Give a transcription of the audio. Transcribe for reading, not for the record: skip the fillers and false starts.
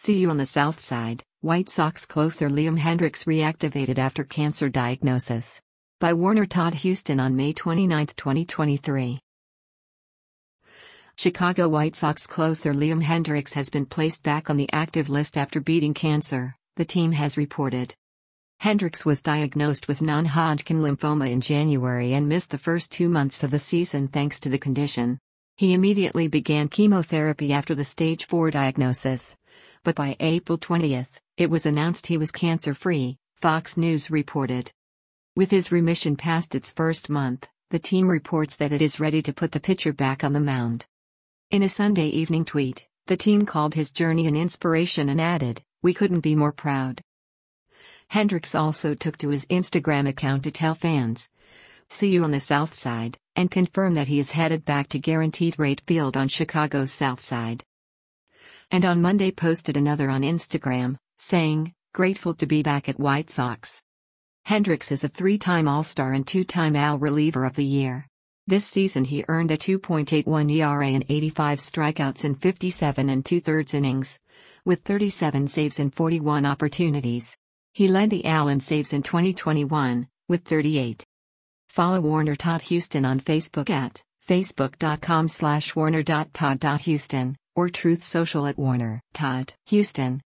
See you on the South Side. White Sox closer Liam Hendriks reactivated after cancer diagnosis. By Warner Todd Houston on May 29, 2023. Chicago White Sox closer Liam Hendriks has been placed back on the active list after beating cancer, the team has reported. Hendriks was diagnosed with non-Hodgkin lymphoma in January and missed the first 2 months of the season thanks to the condition. He immediately began chemotherapy after the stage 4 diagnosis. But by April 20, it was announced he was cancer-free, Fox News reported. With his remission past its first month, the team reports that it is ready to put the pitcher back on the mound. In a Sunday evening tweet, the team called his journey an inspiration and added, "We couldn't be more proud." Hendriks also took to his Instagram account to tell fans, "See you on the South Side," and confirm that he is headed back to Guaranteed Rate Field on Chicago's South Side. And on Monday posted another on Instagram, saying, "Grateful to be back at White Sox." Hendriks is a 3-time All-Star and 2-time AL Reliever of the Year. This season he earned a 2.81 ERA and 85 strikeouts in 57 2/3 innings, with 37 saves and 41 opportunities. He led the AL in saves in 2021, with 38. Follow Warner Todd Houston on Facebook at facebook.com/warner.todd.houston or Truth Social at Warner Todd Houston.